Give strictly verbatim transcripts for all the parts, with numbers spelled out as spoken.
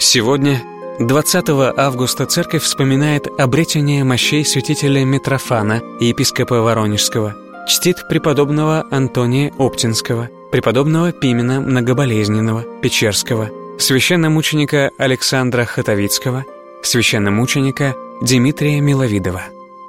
Сегодня, двадцатого августа, церковь вспоминает обретение мощей святителя Митрофана, епископа Воронежского, чтит преподобного Антония Оптинского, преподобного Пимена Многоболезненного, Печерского, священномученика Александра Хотовицкого, священномученика Дмитрия Миловидова.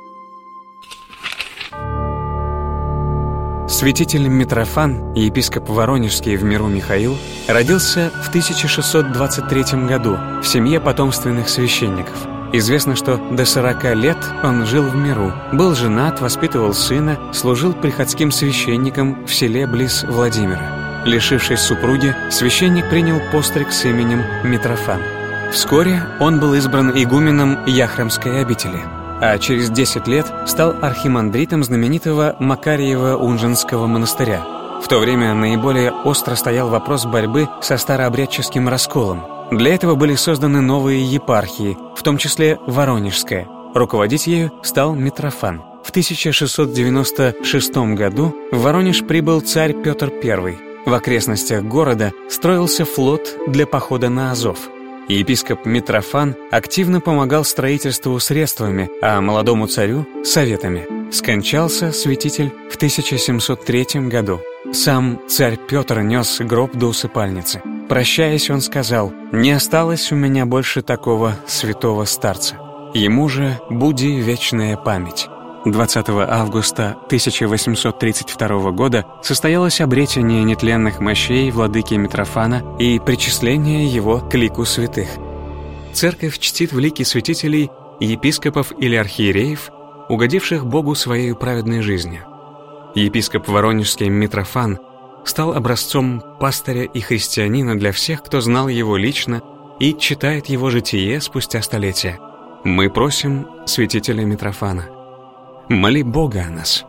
Святитель Митрофан, епископ Воронежский в миру Михаил, родился в тысяча шестьсот двадцать третьем году в семье потомственных священников. Известно, что до сорока лет он жил в миру, был женат, воспитывал сына, служил приходским священником в селе близ Владимира. Лишившись супруги, священник принял постриг с именем Митрофан. Вскоре он был избран игуменом Яхромской обители, а через десять лет стал архимандритом знаменитого Макарьева-Унженского монастыря. В то время наиболее остро стоял вопрос борьбы со старообрядческим расколом. Для этого были созданы новые епархии, в том числе Воронежская. Руководить ею стал Митрофан. В тысяча шестьсот девяносто шестом году в Воронеж прибыл царь Петр Первый. В окрестностях города строился флот для похода на Азов. Епископ Митрофан активно помогал строительству средствами, а молодому царю – советами. Скончался святитель в тысяча семьсот третьем году. Сам царь Петр нес гроб до усыпальницы. Прощаясь, он сказал: «Не осталось у меня больше такого святого старца. Ему же буди вечная память». двадцатого августа тысяча восемьсот тридцать второго года состоялось обретение нетленных мощей владыки Митрофана и причисление его к лику святых. Церковь чтит в лике святителей епископов или архиереев, угодивших Богу своей праведной жизнью. Епископ Воронежский Митрофан стал образцом пастыря и христианина для всех, кто знал его лично и читает его житие спустя столетия. Мы просим святителя Митрофана: моли Бога о нас.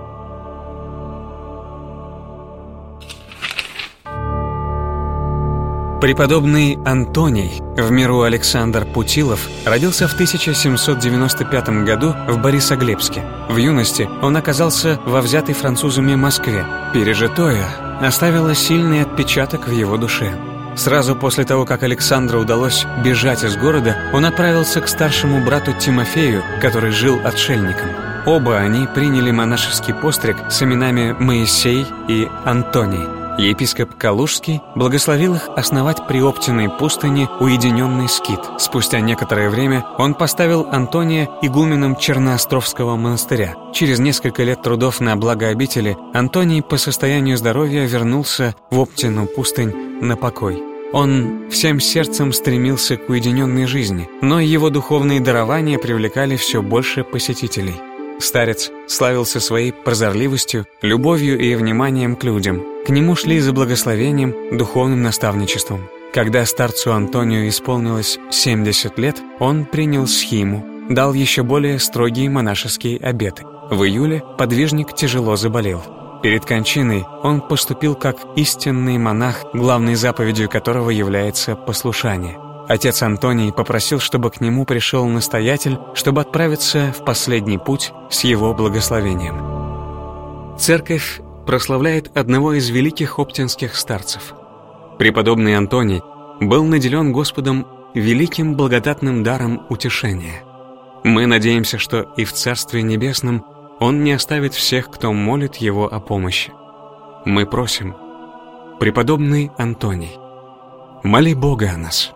Преподобный Антоний, в миру Александр Путилов, родился в тысяча семьсот девяносто пятом году в Борисоглебске. В юности он оказался во взятой французами Москве. Пережитое оставило сильный отпечаток в его душе. Сразу после того, как Александру удалось бежать из города, он отправился к старшему брату Тимофею, который жил отшельником. Оба они приняли монашеский постриг с именами Моисей и Антоний. Епископ Калужский благословил их основать при Оптиной пустыне уединенный скит. Спустя некоторое время он поставил Антония игуменом Черноостровского монастыря. Через несколько лет трудов на благо обители Антоний по состоянию здоровья вернулся в Оптину пустынь на покой. Он всем сердцем стремился к уединенной жизни, но его духовные дарования привлекали все больше посетителей. Старец славился своей прозорливостью, любовью и вниманием к людям. К нему шли за благословением, духовным наставничеством. Когда старцу Антонию исполнилось семьдесят лет, он принял схиму, дал еще более строгие монашеские обеты. В июле подвижник тяжело заболел. Перед кончиной он поступил как истинный монах, главной заповедью которого является послушание. Отец Антоний попросил, чтобы к нему пришел настоятель, чтобы отправиться в последний путь с его благословением. Церковь прославляет одного из великих оптинских старцев. Преподобный Антоний был наделен Господом великим благодатным даром утешения. Мы надеемся, что и в Царстве Небесном он не оставит всех, кто молит его о помощи. Мы просим: преподобный Антоний, моли Бога о нас.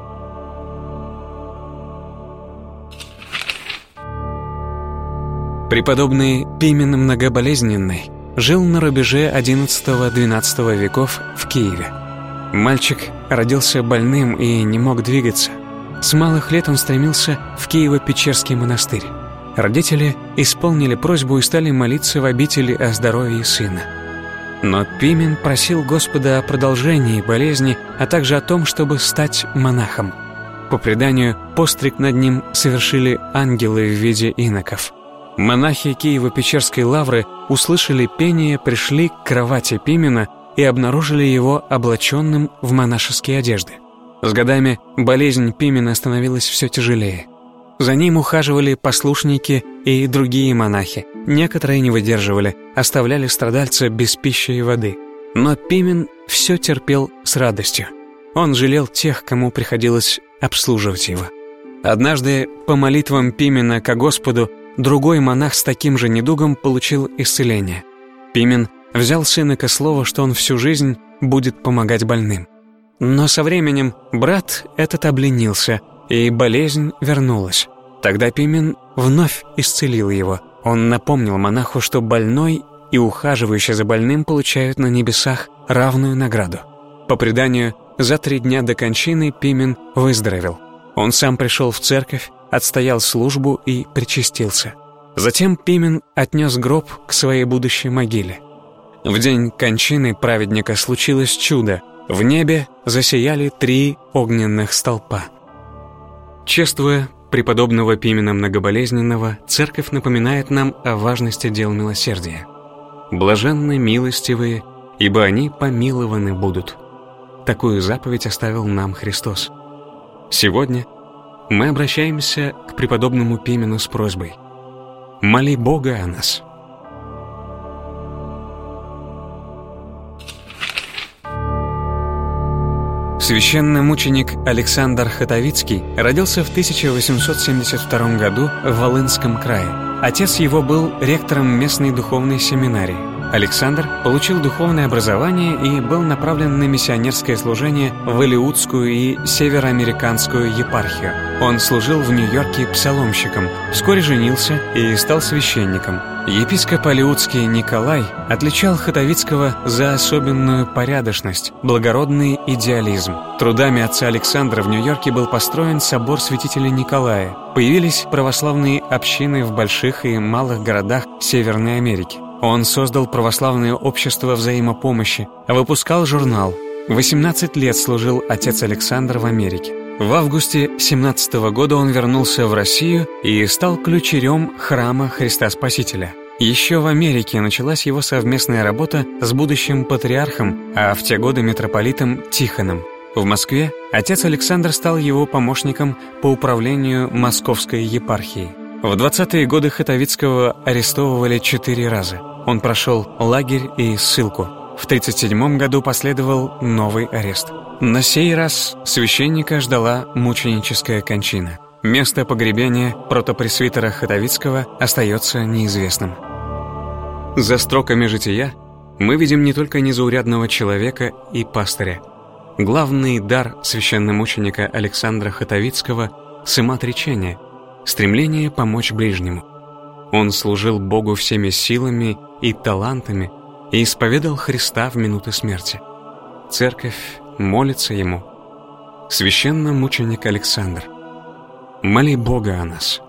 Преподобный Пимен Многоболезненный жил на рубеже одиннадцатого-двенадцатого веков в Киеве. Мальчик родился больным и не мог двигаться. С малых лет он стремился в Киево-Печерский монастырь. Родители исполнили просьбу и стали молиться в обители о здоровье сына. Но Пимен просил Господа о продолжении болезни, а также о том, чтобы стать монахом. По преданию, постриг над ним совершили ангелы в виде иноков. Монахи Киево-Печерской лавры услышали пение, пришли к кровати Пимена и обнаружили его облаченным в монашеские одежды. С годами болезнь Пимена становилась все тяжелее. За ним ухаживали послушники и другие монахи. Некоторые не выдерживали, оставляли страдальца без пищи и воды. Но Пимен все терпел с радостью. он жалел тех, кому приходилось обслуживать его. Однажды, по молитвам Пимена ко Господу, другой монах с таким же недугом получил исцеление. Пимен взял сына ко слову, что он всю жизнь будет помогать больным. Но со временем брат этот обленился, и болезнь вернулась. Тогда Пимен вновь исцелил его. Он напомнил монаху, что больной и ухаживающий за больным получают на небесах равную награду. По преданию, за три дня до кончины Пимен выздоровел. Он сам пришел в церковь, отстоял службу и причастился. Затем Пимен отнес гроб к своей будущей могиле. В день кончины праведника случилось чудо. В небе засияли три огненных столпа. Чествуя преподобного Пимена Многоболезненного, церковь напоминает нам о важности дел милосердия. «Блаженны милостивые, ибо они помилованы будут». Такую заповедь оставил нам Христос. Сегодня мы обращаемся к преподобному Пимену с просьбой: «Моли Бога о нас». Священномученик Александр Хатовицкий родился в тысяча восемьсот семьдесят втором году в Волынском крае. Отец его был ректором местной духовной семинарии. Александр получил духовное образование и был направлен на миссионерское служение в Алеутскую и Североамериканскую епархию. Он служил в Нью-Йорке псаломщиком, вскоре женился и стал священником. Епископ Алеутский Николай отличал Хатовицкого за особенную порядочность, благородный идеализм. Трудами отца Александра в Нью-Йорке был построен собор святителя Николая. Появились православные общины в больших и малых городах Северной Америки. Он создал православное общество взаимопомощи, выпускал журнал. восемнадцать лет служил отец Александр в Америке. В августе семнадцатого года он вернулся в Россию и стал ключерем храма Христа Спасителя. Еще в Америке началась его совместная работа с будущим патриархом, а в те годы митрополитом Тихоном. В Москве отец Александр стал его помощником по управлению Московской епархией. В двадцатые годы Хатовицкого арестовывали четыре раза. Он прошел лагерь и ссылку. В тридцать седьмом году последовал новый арест. На сей раз священника ждала мученическая кончина. Место погребения протопресвитера Хатовицкого остается неизвестным. За строками жития мы видим не только незаурядного человека и пастыря. Главный дар священномученика Александра Хатовицкого – самоотречение, стремление помочь ближнему. Он служил Богу всеми силами и талантами и исповедал Христа в минуты смерти. Церковь молится ему. Священномученик Александр, моли Бога о нас.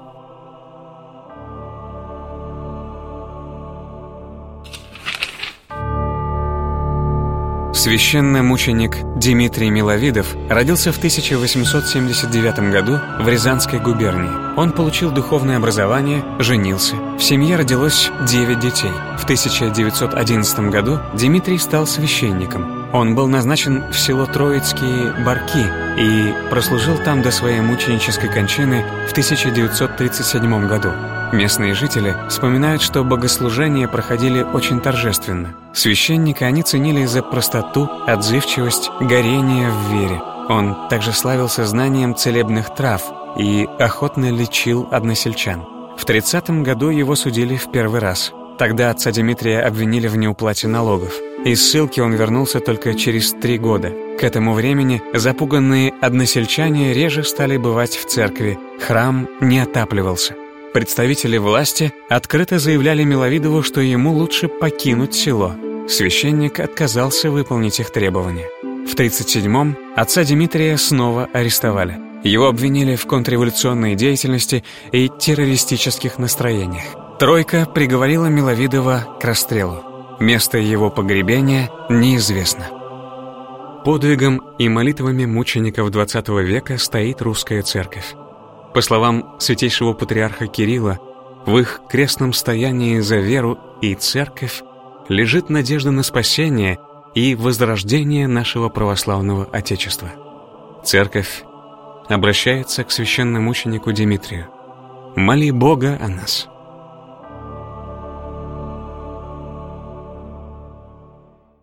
Священномученик Дмитрий Миловидов родился в тысяча восемьсот семьдесят девятом году в Рязанской губернии. Он получил духовное образование, женился. В семье родилось девять детей. В тысяча девятьсот одиннадцатом году Дмитрий стал священником. Он был назначен в село Троицкие Барки и прослужил там до своей мученической кончины в тысяча девятьсот тридцать седьмом году. Местные жители вспоминают, что богослужения проходили очень торжественно. Священника они ценили за простоту, отзывчивость, горение в вере. Он также славился знанием целебных трав и охотно лечил односельчан. В тридцатом году его судили в первый раз. Тогда отца Дмитрия обвинили в неуплате налогов. Из ссылки он вернулся только через три года. К этому времени запуганные односельчане реже стали бывать в церкви. Храм не отапливался. Представители власти открыто заявляли Миловидову, что ему лучше покинуть село. Священник отказался выполнить их требования. В тридцать седьмом отца Дмитрия снова арестовали. Его обвинили в контрреволюционной деятельности и террористических настроениях. Тройка приговорила Миловидова к расстрелу. Место его погребения неизвестно. Подвигом и молитвами мучеников двадцатого века стоит русская церковь. По словам святейшего патриарха Кирилла, в их крестном стоянии за веру и церковь лежит надежда на спасение и возрождение нашего православного Отечества. Церковь обращается к священномученику Дмитрию: «Моли Бога о нас».